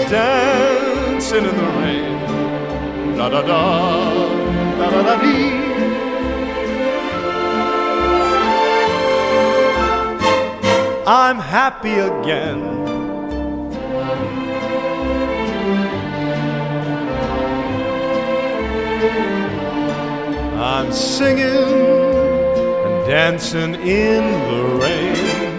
dancing in the rain. Da da da, da da da dee. I'm happy again. I'm singing and dancing in the rain.